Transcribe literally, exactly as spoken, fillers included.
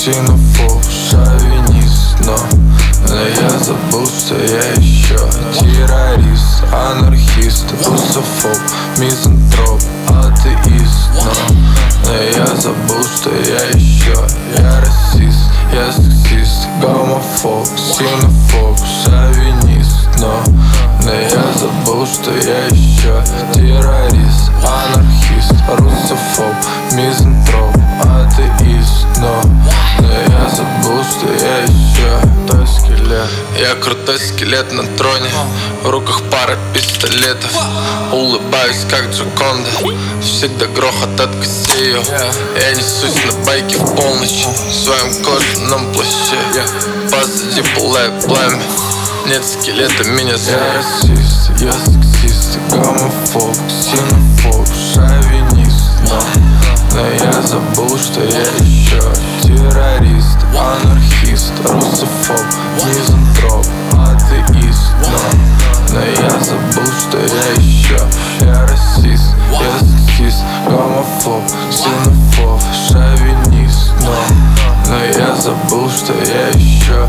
ксенофоб, шовинист, но Но я забыл, что я еще террорист, анархист, русофоб, мизантроп, атеист, но Но я забыл, что я еще Я расист, я сексист, гомофоб, ксенофоб, шовинист, но Но я забыл, что я еще террорист, анархист, русофоб, мизантроп, атеист, но Но я забыл, что я еще крутой скелет. Я крутой скелет на троне, в руках пара пистолетов. Улыбаюсь, как Джоконда, всегда грохот от Кассио. Я несусь на байке в полночь, в своем кожаном плаще. Позади пылает пламя, нет скелета, меня знает. Я расист, я сексист, гомофоб, ксенофоб, шовинист, но Но я забыл, что я еще террорист, анархист, русофоб, мизантроп, атеист, но Но я забыл, что я еще Я расист, я сексист, гомофоб, ксенофоб, шовинист, но Но я забыл, что я еще